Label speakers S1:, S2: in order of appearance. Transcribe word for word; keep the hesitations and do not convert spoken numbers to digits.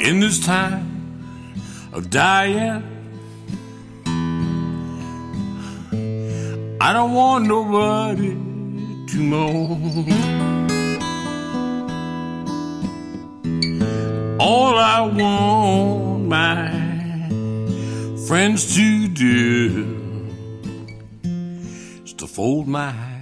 S1: in this time of dying. I don't want nobody to mourn. All I want my friends to do is to fold my